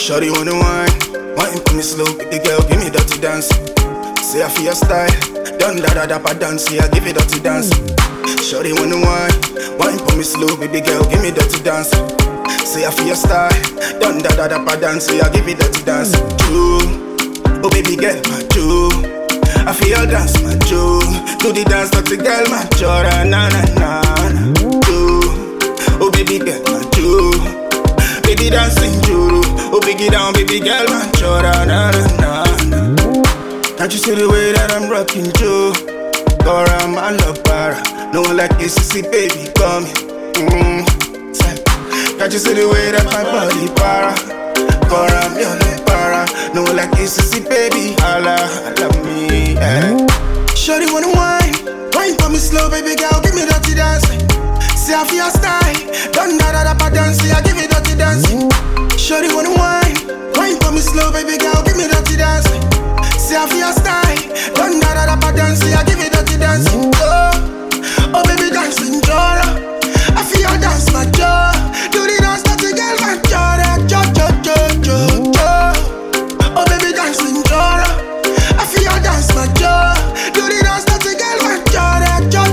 Shawty wanna wine for me slow, baby girl, give me dirty dance. Say I feel your style, done da pa dance, say I give it dirty dance. Shawty wanna wine for me slow, baby girl, give me dirty dance. Say I feel your style, done da pa dance, say I give it dirty dance. True, oh baby girl, my true. I feel your dance, my true. Do the dance, dirty girl, my chora, na na na. True, oh baby girl, my true. Baby dancing juru, oh biggie down, baby girl, man, chora, na na na. Can't you see the way that I'm rocking Joe? Cora, my love para, no one like ACC, baby, come here. Can't you see the way that my body para? Cora, my love para, no one like ACC, baby, holla me, Shawty wanna wine for me slow, baby girl, give me dirty dancing. See I feel your style, done da pa dance, I give me dirty dancing. Shawty wanna wine for me slow, baby girl, give me dirty dancing. See I feel your style, done da pa dance, I give me dirty dancing. Oh baby dancing, Jora, I feel your dance, my jaw. Do the dance, dirty girl, my Jora, jo. Oh baby dancing, Jora, I feel your dance, my jaw. Do the dance, dirty girl, my Jora, jo.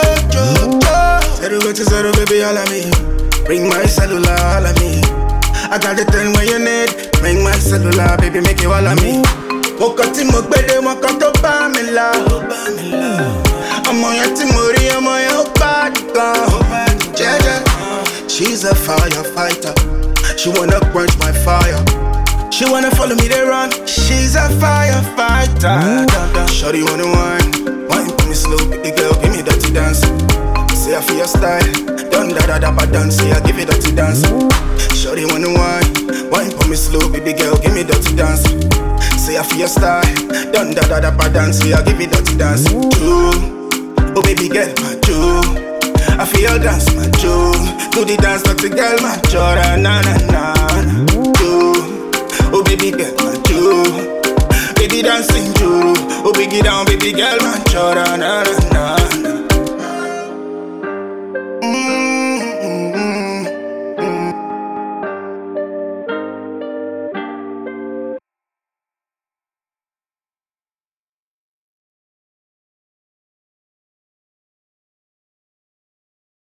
Zero, baby, all of me. Bring my cellular, all of me. I got the thing when you need. Bring my cellular, baby, make you all of me. Mokati mokbede, mokato Pamela. I'm on your Timori, I'm on your body gun. Jaja, she's a firefighter. She wanna quench my fire. She wanna follow me, they run. She's a firefighter. Shawty wanna wine for me slow, baby girl, give me dirty dance. Say I feel your style, done da pa dance, say I give it dirty dance. Shawty wanna wine for me slow, baby girl, give me dirty dance. Say I feel your style, done da pa dance, say I give it dirty dance. True, oh baby girl, my true. I feel your dance, my true. Do the dance, dirty girl, my chora, na na na. True, oh baby girl, my true. Baby dancing juru, oh biggie down, baby girl,